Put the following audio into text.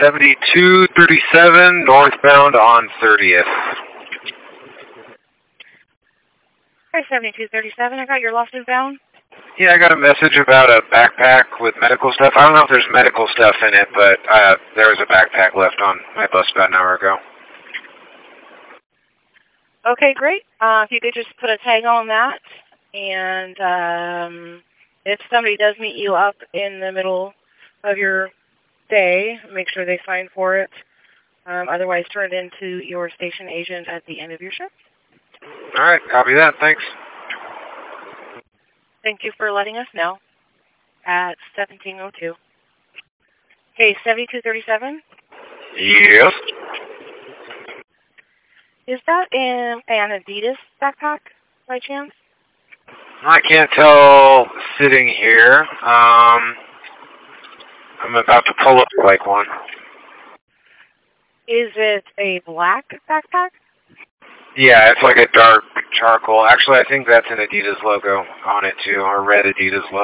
7237 northbound on 30th. Okay, 7237. I got your lost and found. Yeah, I got a message about a backpack with medical stuff. I don't know if there's medical stuff in it, but there was a backpack left on my bus about an hour ago. Okay, great. If you could just put a tag on that, and if somebody does meet you up in the middle of your day, make sure they sign for it. Otherwise, turn it into your station agent at the end of your shift. All right, copy that. Thanks. Thank you for letting us know at 1702. Okay, 7237. Yes. Is that an Adidas backpack by chance? I can't tell sitting here. I'm about to pull up like one. Is it a black backpack? Yeah, it's like a dark charcoal. Actually, I think that's an Adidas logo on it too, or red Adidas logo.